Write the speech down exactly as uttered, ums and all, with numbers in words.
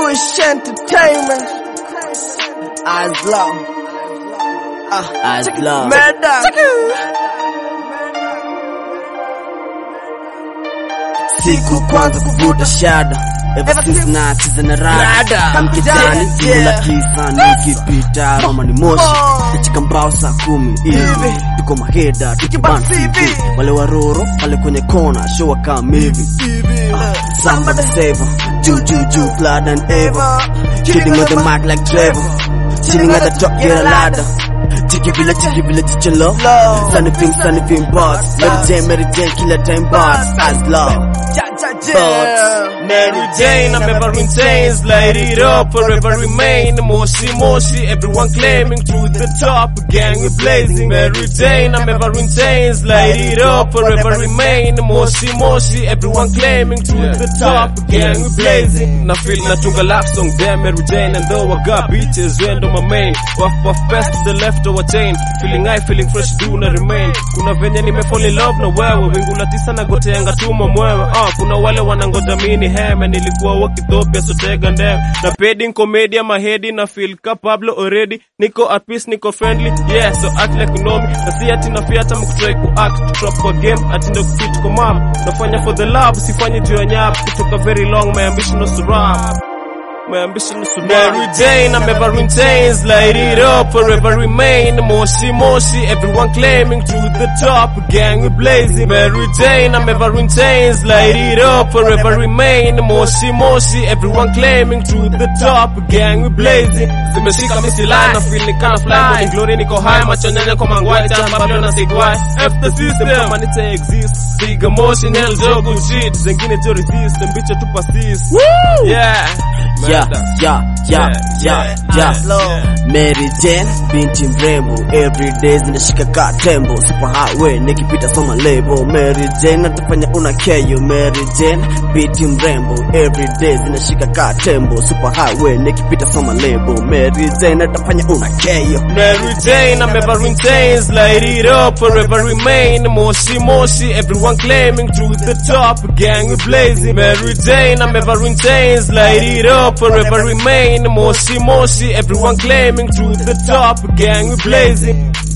Kush Entertainment. Eyes low. Uh, Eyes low. Murder. Siku kwanza kuvuta shada, ever since na chiza na rada. Kama kijani, jibu la kisa nikipita Roma ni moshi. Nachika mbao saa kumi hivi, tuko maheda, tukiban T V. Wale waroro, wale kwenye kona, show kama hivi. Samba the saver, ju ju ju flood and ever. Kidding with the mic like Trevor, chilling at the top, get a ladder. Tiki villa, tiki villa, teacher love. Sunny pink, sunny pink bars. Mary Jane, Mary Jane, killer time bars. As love. Mary Jane, I'm ever in chains. Light it up, forever remain. Moshi, moshi, everyone claiming to the top. Gang we blazing. Mary Jane, I'm ever in chains. Light it up, forever remain. Moshi, moshi, everyone claiming to the top. Gang we blazing. Na feel na tunga lap song there, Mary Jane. And though I got beaches, end on my main. Puff, puff, best to the left of a chain. Feeling high, feeling fresh, do not remain. Kuna venye nime fall in love na wewe. Wingu la tisa na gote yanga tuma mwewe. Ah, kuna wale wanangoja mini heme. Nilikuwa wakitopia so tega ndem. Na pedding comedy my heady na feel capable already. Niko at peace, niko friendly. Yeah, so act like you know me. Na si ati na fiata mkutry ku act drop kwa game. Ati ndo kupit kwa map. Nafanya for the love, sifanyi juu ya nyap. Kutoka very long, my ambition was to rap. My ambition is to Mary Jane, I'm ever in chains. Light it up, forever remain. Moshi, moshi, everyone claiming to the top. Gang we blazing. Mary Jane, I'm ever in chains. Light it up, forever remain. Moshi, moshi, everyone claiming to the top. Gang we blazing. Zimeshika misilana, na feel nikana fly. Morning glory niko high, macho nyanya kwa mangwai. Chamba blyo na sigwai. F the system, kama nita exist. Big emotion, hell jogo shit. Zengine jo resist, mbicho tu persist. Woo! Yeah. Yeah, yeah, yeah, yeah, yeah. Mary Jane, binti mrembo. Every day zinashika ka tembo. Super highway, nikipita soma label. Mary Jane, natafanya una keyo. Mary Jane, binti mrembo. Every day zinashika ka tembo. Super highway, nikipita soma label. Mary Jane, natafanya una keyo. Mary Jane, I'm ever in chains. Light it up, forever remain. Moshi, moshi, everyone claiming to the top. Gang we blazing. Mary Jane, I'm ever in chains. Light it up, forever remain. Moshi, moshi, everyone claiming to the top. Gang we blazing.